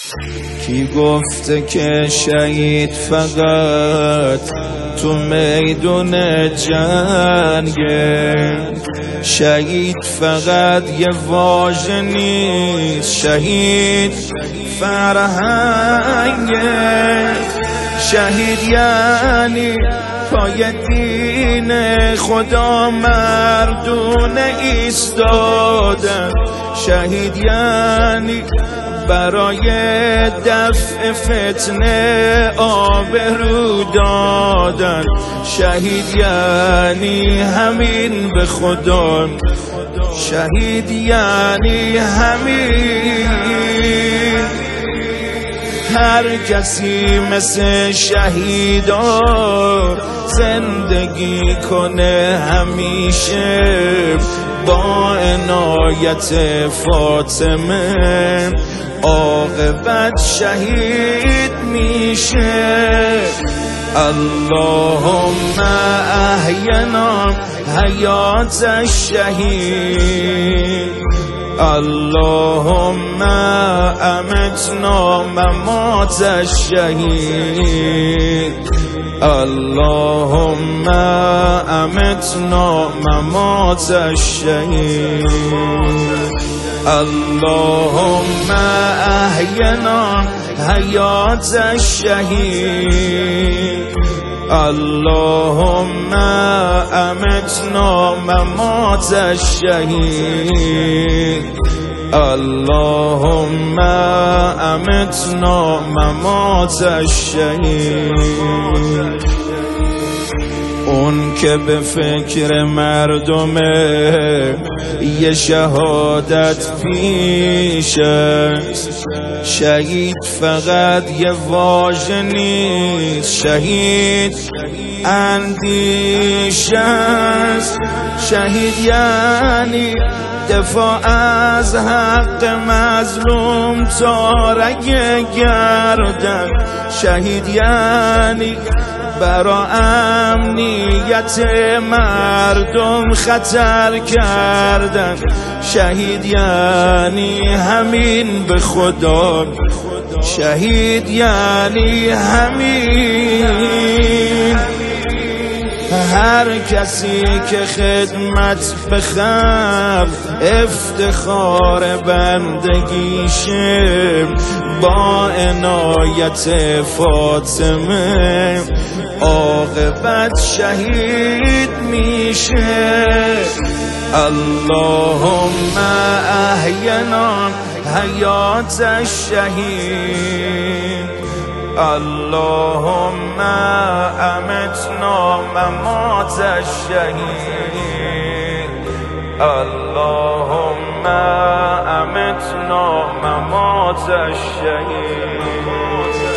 کی گفته که شهید فقط تو میدون جنگه؟ شهید فقط یه واژه نیست، شهید فرهنگه. شهید یعنی پای دین خدا مردونه ایستادن. شهید یعنی برای دفع فتنه آبرو دادن. شهید یعنی همین به خدا، شهید یعنی همین. هر کسی مثل شهیدا زندگی کنه همیشه با عنایت فاطمه، عاقبت شهید میشه. اللهم احینا حیات الشهید، اللهم امتنا ممات الشهید، اللهم امتنا ممات الشهید، اللهم احینا حیات الشهید، اللهم امتنا ممات الشهید، اللهم امتنا ممات الشهید. اون که به فکر مردمه یه شهادت پیش است. شهید فقط یه واژه نیست، شهید اندیشه است. شهید یعنی دفاع از حق مظلوم تا رگ گردن. شهید یعنی برا امنیت مردم خطر کردن. شهید یعنی همین به خدا، شهید یعنی همین. هر کسی که خدمت به خلق افتخار بندگیشه، با عنایت فاطمه عاقبت شهید میشه. اللهم احینا حیات الشهید، اللهم امتنا ممات الشهید، اللهم امتنا ممات الشهید.